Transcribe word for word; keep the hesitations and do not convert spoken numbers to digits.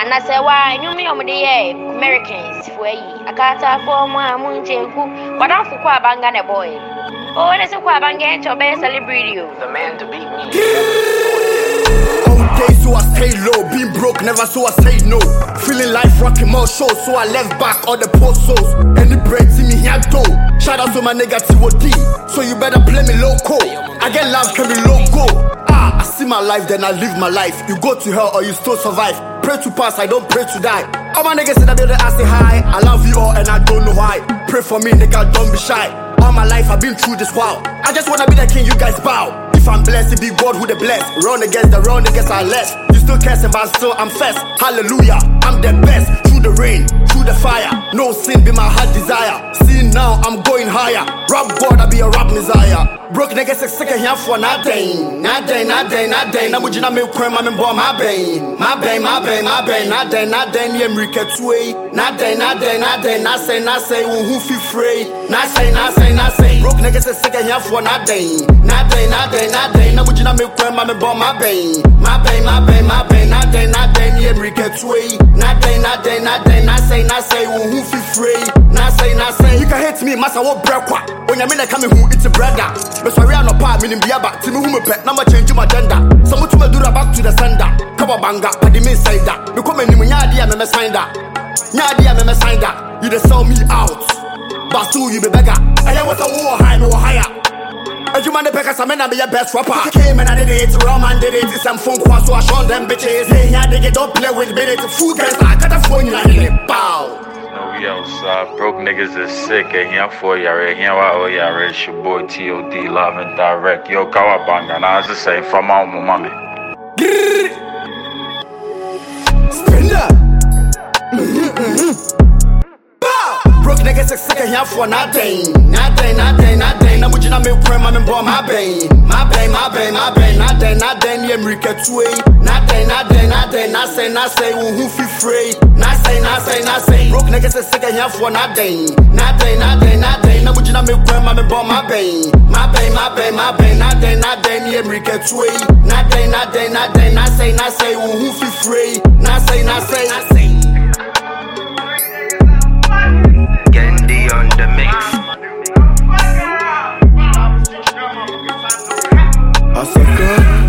And I say, why, you mean I'm the Americans for ye. I can't afford my moon change, but I'm for Quabanga boy. Oh, that's a Quabanga to be celebrity. The man to beat me. All day, so I stay low. Being broke, never so I say no. Feeling life rocking more shows, so I left back all the post shows. Any bread, see me here, though. Shout out to my negative O D. So you better play me loco. I get love, can be loco. I see my life, then I live my life. You go to hell or you still survive. Pray to pass, I don't pray to die. All my niggas in the building, I say hi. I love you all and I don't know why. Pray for me, nigga, don't be shy. All my life I've been through this while. I just wanna be the king, you guys bow. If I'm blessed, it be God who the bless. Run against the wrong niggas are less. You still cursing, but still I'm first. Hallelujah, I'm the best. Through the rain, through the fire. No sin be my heart desire. See now, I'm going higher. Rap God, I be a rap messiah. Broke niggas a second here for nothing. Nothing, nothing, nothing. I'm gonna make crime, I'm in my brain. My brain, my brain, my brain. Nothing, nothing, yeah, Riketway. Nothing, nothing, nothing. Nothing, nothing, who feel free. Nothing, nothing, nothing. Broke niggas a second here for nothing. Nothing, nothing, nothing. I'm gonna make crime, I'm in my brain. My brain, my brain, my brain. Nothing, nothing, yeah, Riketway. Nothing, nothing, nothing. Nothing, nothing, who feel free. Nothing, nothing. You can hate me, massa, what break. When you're coming home, it's a brother. But sorry, I'm not part, meaning be about to me who me pet, now I change my gender. Someone to me do that back to the sender. Kababanga, I didn't say that. You come in, you idea, me sign that. Nadia, me sign that. You just sell me out. But still, you be beggar. And I was a war high, no higher. As you man, the Peckers, I'm be your best rapper. Came and I did it, Roman did it. Some phone calls, so I showed them bitches. Hey, yeah, they get don't play with me. Food guys, I got a phone, you know, bow. We outside, broke niggas is sick. And here for you, here why you are. It's your boy T O D, live and direct. Yo, Kawabanga, now it's the same from my mommy. Spinner. Broke niggas is sick here for nothing. Nothing, nothing, nothing. I'm gonna make crime, I'm in my brain. My brain, my brain, my brain. Nothing, nothing, yeah, Riketway. Nothing, nothing, nothing. Nothing, nothing, who feel free. Nothing, nothing, nothing. Broke niggas is sick here for nothing. Nothing, nothing, nothing. I'm gonna make crime, I'm in my brain. My brain, my brain, my brain. Nothing, nothing, yeah, Riketway. Nothing, nothing, nothing. Nothing, nothing, who feel free. Nothing, nothing, nothing. Gandhi on the mix. I said,